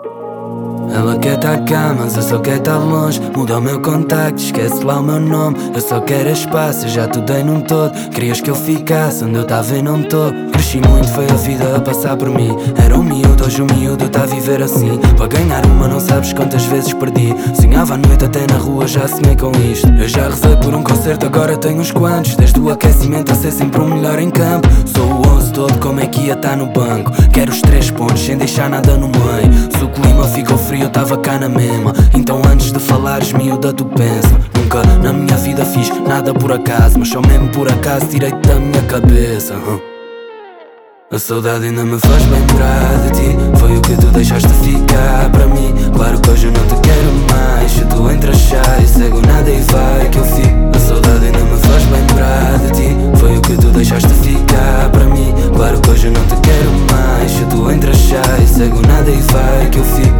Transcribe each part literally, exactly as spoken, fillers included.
Ela quer tá cá, mas eu só quero tá longe. Muda o meu contacto, esquece lá o meu nome. Eu só quero espaço, eu já te dei num todo. Querias que eu ficasse onde eu tava e não tô. Cresci muito, foi a vida a passar por mim. Era um miúdo, hoje um miúdo tá a viver assim. Para ganhar uma não sabes quantas vezes perdi. Sonhava à noite até na rua, já sonhei com isto. Eu já rezei por um concerto, agora tenho uns quantos. Desde o aquecimento a ser sempre o melhor em campo. Sou o onze todo, como é que ia tá no banco? Quero os três pontos, sem deixar nada no meio. Se o clima ficou frio, eu tava cá na mesma. Então antes de falares, miúda, tu pensa. Nunca na minha vida fiz nada por acaso, mas só mesmo por acaso tirei-te da minha cabeça. A saudade ainda me faz lembrar de ti. Foi o que tu deixaste ficar para mim. Claro que hoje eu não te quero mais. Se tu entras sai, cego nada e vai que eu fico. A saudade ainda me faz lembrar de ti. Foi o que tu deixaste ficar para mim. Claro que hoje eu não te quero mais. Se tu entras sai, cego nada e vai que eu fico.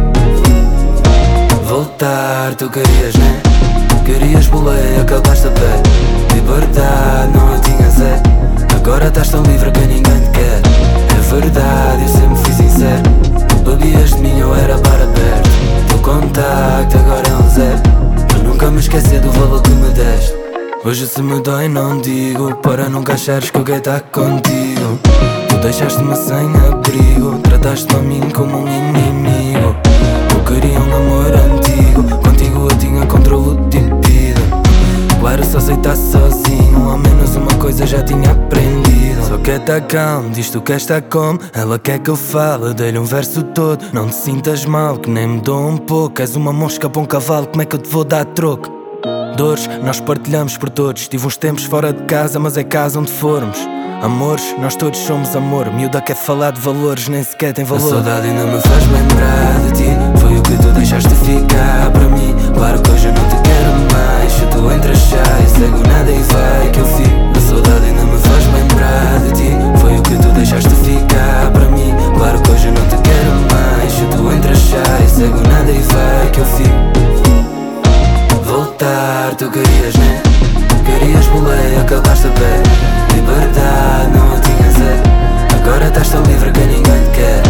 Voltar, tu querias, né? Querias boleia, acabaste a pé. Liberdade, não a tinhas, é. Agora estás tão livre que ninguém te quer. É verdade, eu sempre fui sincero. Bebias de mim, eu era bar aberto. Teu contacto agora é um zero. Eu nunca me esqueci do valor que me deste. Hoje se me dói não digo, para nunca achares que eu quero estar contigo. Tu deixaste-me sem abrigo, trataste-me a mim como um inimigo. Eu queria um amor antigo, contigo eu tinha controle de vida. Claro, se aceitasse sozinho, ao menos uma coisa já tinha aprendido. Só quer tá calmo, diz tu queres tá como. Ela quer que eu fale, dei-lhe um verso todo. Não te sintas mal, que nem me dou um pouco. És uma mosca para um cavalo, como é que eu te vou dar troco? Dores, nós partilhamos por todos. Tive uns tempos fora de casa, mas é casa onde formos. Amores, nós todos somos amor. Miúda quer falar de valores, nem sequer tem valor. A saudade ainda me faz lembrar de ti. Foi o que tu deixaste ficar para mim. Claro que hoje eu não te quero mais. Se tu entras sai, cego nada e vai que eu fico. A saudade ainda me faz lembrar de ti. Foi o que tu deixaste ficar para mim. Claro que hoje eu não te quero mais. Se tu entras sai, cego nada e vai que eu fico. Voltar, tu querias, né? Querias boleia, acabaste a pé. Liberdade, não a tinhas, é. Agora estás tão livre que ninguém te quer.